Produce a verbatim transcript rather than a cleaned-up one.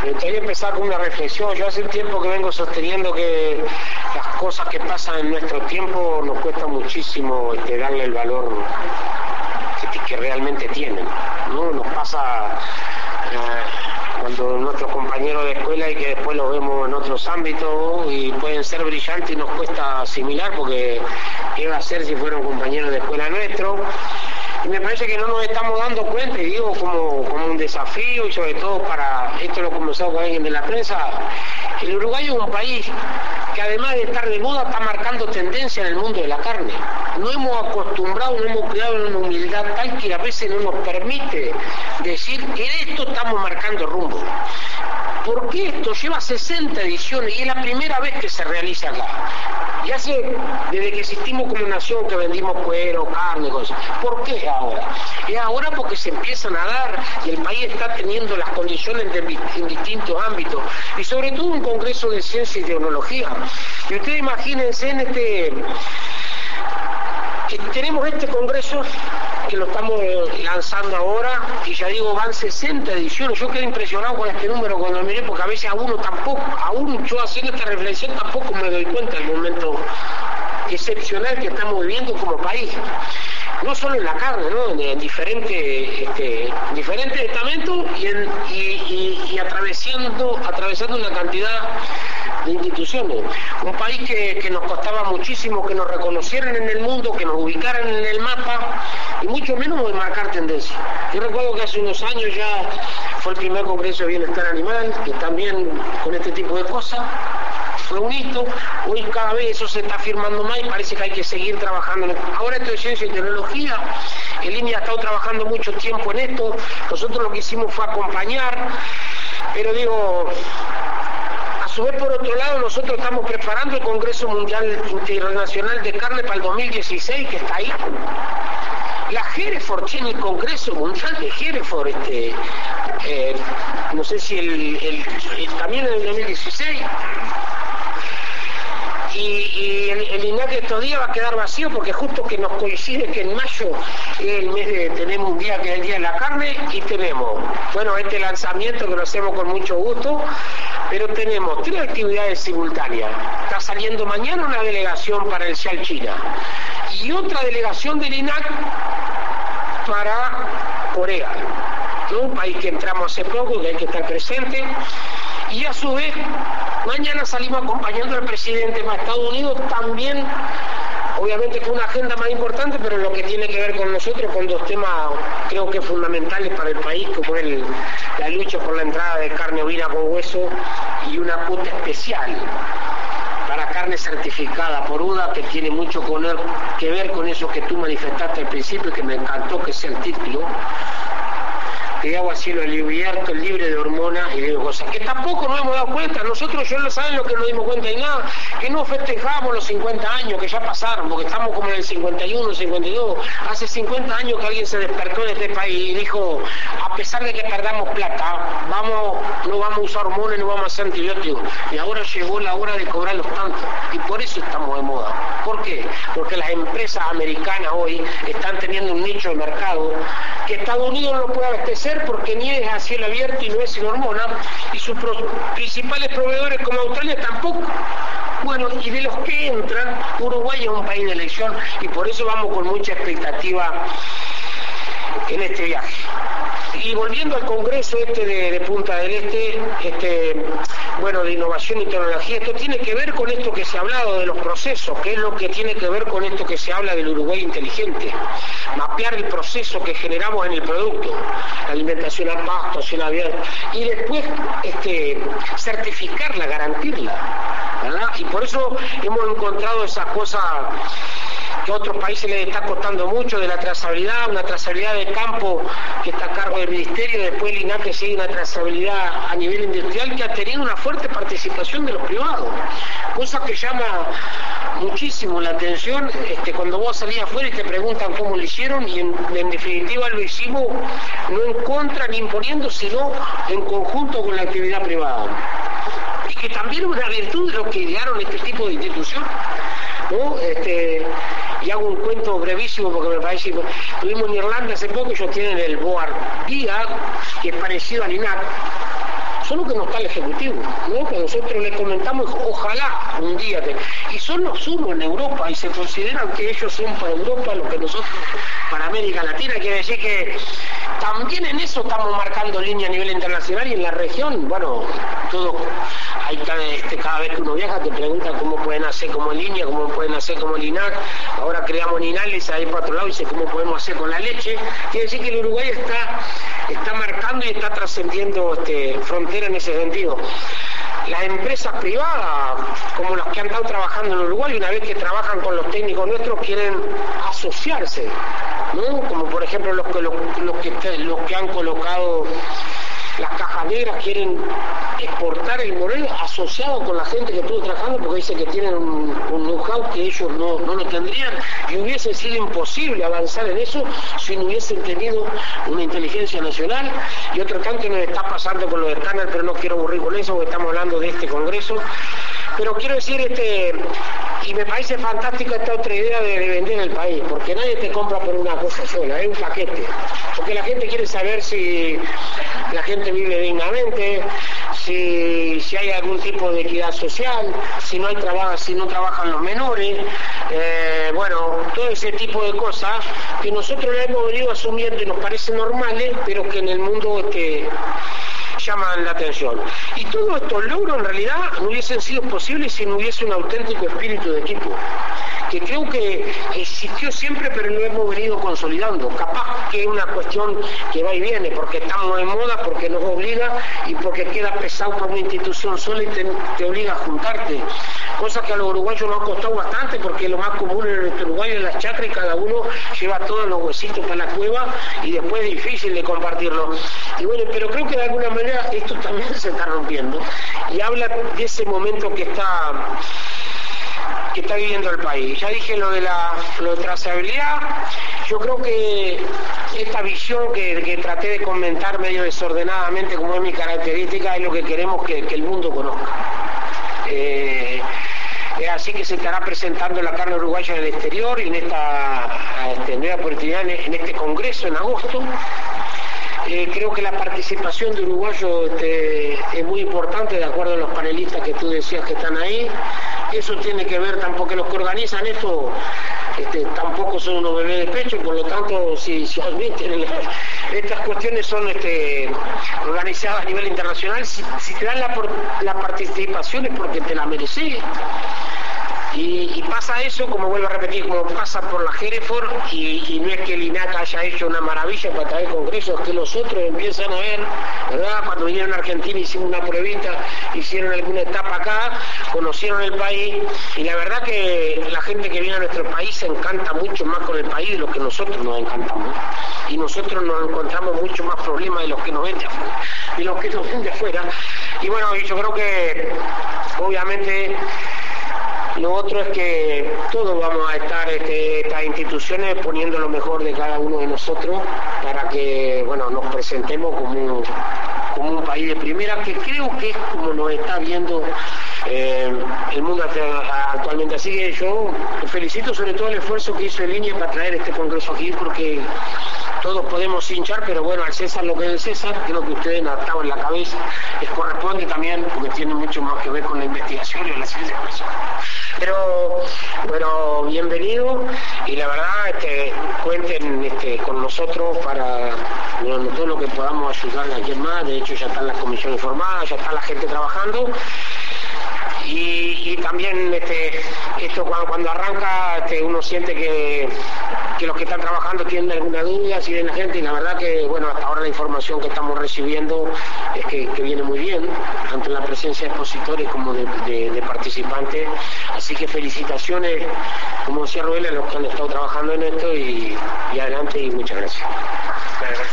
Me gustaría empezar con una reflexión. Yo hace un tiempo que vengo sosteniendo que las cosas que pasan en nuestro tiempo nos cuesta muchísimo este, darle el valor que, que realmente tienen, ¿no? Nos pasa eh, cuando nuestros compañeros de escuela y que después los vemos en otros ámbitos y pueden ser brillantes y nos cuesta asimilar porque qué va a ser si fueron compañeros de escuela nuestro. Y me parece que no nos estamos dando cuenta, y digo como, como un desafío, y sobre todo para, esto lo he conversado con alguien de la prensa, el Uruguay es un país que además de estar de moda está marcando tendencia en el mundo de la carne. No hemos acostumbrado, no hemos creado una humildad tal que a veces no nos permite decir que en esto estamos marcando rumbo. Porque esto lleva sesenta ediciones y es la primera vez que se realiza acá. Y hace, desde que existimos como nación, que vendimos cuero, carne, cosas. ¿Por qué ahora? Es ahora porque se empiezan a dar y el país está teniendo las condiciones de, en distintos ámbitos. Y sobre todo un congreso de ciencia y tecnología. Y ustedes imagínense en este... que tenemos este congreso que lo estamos lanzando ahora y ya digo van sesenta ediciones. Yo quedé impresionado con este número cuando lo miré, porque a veces a uno tampoco, aún yo haciendo esta reflexión tampoco me doy cuenta del momento excepcional que estamos viviendo como país, no solo en la carne, ¿no? en, en diferentes este, diferentes estamentos y, en, y, y, y atravesando atravesando una cantidad de instituciones. Un país que, que nos costaba muchísimo que nos reconocieran en el mundo, que nos ubicaran en el mapa y mucho menos de marcar tendencia. Yo recuerdo que hace unos años ya fue el primer congreso de bienestar animal, que también con este tipo de cosas fue un hito. Hoy cada vez eso se está firmando más y parece que hay que seguir trabajando. Ahora esto de ciencia y tecnología, el I N I ha estado trabajando mucho tiempo en esto. Nosotros lo que hicimos fue acompañar, pero digo, a su vez por otro lado nosotros estamos preparando el Congreso Mundial Internacional de Carne para el dos mil dieciséis, que está ahí. La Hereford tiene el Congreso Mundial de Hereford, este, eh, no sé si el, el, el también en el dos mil dieciséis. Y, y el, el INAC estos días va a quedar vacío porque justo que nos coincide que en mayo es el mes de, tenemos un día que es el Día de la Carne y tenemos, bueno, este lanzamiento que lo hacemos con mucho gusto, pero tenemos tres actividades simultáneas. Está saliendo mañana una delegación para el Cial China y otra delegación del INAC para Corea, ¿no? Un país que entramos hace poco, que hay que estar presente. Y a su vez, mañana salimos acompañando al presidente de Estados Unidos, también, obviamente con una agenda más importante, pero lo que tiene que ver con nosotros, con dos temas creo que fundamentales para el país, como el, la lucha por la entrada de carne ovina con hueso y una cuota especial para carne certificada por U D A, que tiene mucho que ver con eso que tú manifestaste al principio, que me encantó que sea el título, que hago así lo abierto, libre de hormonas y de cosas que tampoco nos hemos dado cuenta. Nosotros, yo lo saben lo que nos dimos cuenta y nada, que no festejamos los cincuenta años que ya pasaron, porque estamos como en el cincuenta y uno, cincuenta y dos. Hace cincuenta años que alguien se despertó en este país y dijo, a pesar de que perdamos plata, vamos, no vamos a usar hormonas, no vamos a hacer antibióticos. Y ahora llegó la hora de cobrarlos tanto. Y por eso estamos de moda. ¿Por qué? Porque las empresas americanas hoy están teniendo un nicho de mercado que Estados Unidos no puede abastecer porque ni es a cielo abierto y no es sin hormona, y sus pro principales proveedores como Australia tampoco. Bueno, y de los que entran, Uruguay es un país de elección y por eso vamos con mucha expectativa en este viaje. Y volviendo al congreso este de, de Punta del Este, este, bueno, de innovación y tecnología, esto tiene que ver con esto que se ha hablado de los procesos, que es lo que tiene que ver con esto que se habla del Uruguay inteligente, mapear el proceso que generamos en el producto, la alimentación a pasto, acción abierta, y después este, certificarla, garantirla, ¿verdad? Y por eso hemos encontrado esa cosa que a otros países les está costando mucho, de la trazabilidad, una trazabilidad de campo que está a cargo del Ministerio, después el INAC que sigue una trazabilidad a nivel industrial que ha tenido una fuerte participación de los privados, cosa que llama muchísimo la atención este, cuando vos salís afuera y te preguntan cómo lo hicieron, y en, en definitiva lo hicimos no en contra ni imponiendo, sino en conjunto con la actividad privada. que también es una virtud de los que idearon este tipo de institución, ¿no? Este, y hago un cuento brevísimo porque me parece, estuvimos en Irlanda hace poco, ellos tienen el Board Guía, que es parecido al I N A C, solo que no está el Ejecutivo, ¿no? Que nosotros les comentamos, ojalá un día, te... y son los uno en Europa, y se consideran que ellos son para Europa lo que nosotros para América Latina, quiere decir que también en eso estamos marcando línea a nivel internacional y en la región, bueno, todo, hay cada, este, cada vez que uno viaja te preguntan cómo pueden hacer como línea, cómo pueden hacer como el I N A C, ahora creamos Ninales ahí para otro lado y dice cómo podemos hacer con la leche, quiere decir que el Uruguay está, está marcando y está trascendiendo este, frontera en ese sentido. Las empresas privadas, como las que han estado trabajando en Uruguay, una vez que trabajan con los técnicos nuestros, quieren asociarse, ¿no? Como por ejemplo los que, los, los que, los que han colocado las cajas negras, quieren exportar el modelo asociado con la gente que estuvo trabajando, porque dicen que tienen un, un know-how que ellos no, no lo tendrían, y hubiese sido imposible avanzar en eso si no hubiesen tenido una inteligencia nacional. Y otro tanto nos está pasando con los escáneres, pero no quiero aburrir con eso porque estamos hablando de este congreso. Pero quiero decir, este y me parece fantástica esta otra idea de, de vender el país, porque nadie te compra por una cosa sola, es un paquete, porque la gente quiere saber si la gente vive dignamente, si, si hay algún tipo de equidad social, si no hay trabajo, si no trabajan los menores, eh, bueno, todo ese tipo de cosas que nosotros le hemos venido asumiendo y nos parecen normales, pero que en el mundo este llaman la atención. Y todos estos logros en realidad no hubiesen sido posibles si no hubiese un auténtico espíritu de equipo, que creo que existió siempre, pero lo hemos venido consolidando. Capaz que es una cuestión que va y viene, porque estamos en moda, porque nos obliga y porque queda pesado para una institución sola y te, te obliga a juntarte. Cosa que a los uruguayos nos ha costado bastante, porque lo más común en el Uruguay es las chacras y cada uno lleva todos los huesitos para la cueva y después es difícil de compartirlo. Y bueno, pero creo que de alguna manera esto también se está rompiendo y habla de ese momento que está que está viviendo el país. Ya dije lo de la lo de trazabilidad. Yo creo que esta visión que, que traté de comentar medio desordenadamente, como es mi característica, es lo que queremos que, que el mundo conozca. Eh, Es así que se estará presentando la carne uruguaya en el exterior y en esta este, nueva oportunidad, en, en este congreso en agosto. Eh, creo que la participación de uruguayos este, es muy importante, de acuerdo a los panelistas que tú decías que están ahí. Eso tiene que ver tampoco, que los que organizan esto este, tampoco son unos bebés de pecho, por lo tanto, si, si admiten, estas cuestiones son este, organizadas a nivel internacional. Si, si te dan la, la participación es porque te la mereces. Y, y pasa eso, como vuelvo a repetir, como pasa por la Hereford, y, y no es que el I N A C haya hecho una maravilla para traer congresos, que los otros empiezan a ver, ¿verdad? Cuando vinieron a Argentina hicimos una pruebita, hicieron alguna etapa acá, conocieron el país, y la verdad que la gente que viene a nuestro país se encanta mucho más con el país de lo que nosotros nos encantamos. Y nosotros nos encontramos mucho más problemas de los que nos ven de afuera, de los que nos ven de afuera. Y bueno, yo creo que obviamente lo otro es que todos vamos a estar, este, estas instituciones, poniendo lo mejor de cada uno de nosotros para que, bueno, nos presentemos como un, como un país de primera, que creo que es como nos está viendo eh, el mundo actualmente. Así que yo felicito sobre todo el esfuerzo que hizo el I N E para traer este congreso aquí, porque todos podemos hinchar, pero bueno, al César lo que es el César, creo que ustedes han atado en la cabeza, les corresponde también, porque tiene mucho más que ver con la investigación y la ciencia personal. Pero, bueno, bienvenido, y la verdad, este, cuenten este, con nosotros para bueno, todo lo que podamos ayudar a quien más. De hecho, ya están las comisiones formadas, ya está la gente trabajando. Y, y también este, esto cuando, cuando arranca este, uno siente que, que los que están trabajando tienen alguna duda, si ven la gente, y la verdad que bueno, hasta ahora la información que estamos recibiendo es que, que viene muy bien, tanto en la presencia de expositores como de, de, de participantes. Así que felicitaciones, como decía Rubén, a los que han estado trabajando en esto, y, y adelante, y muchas gracias.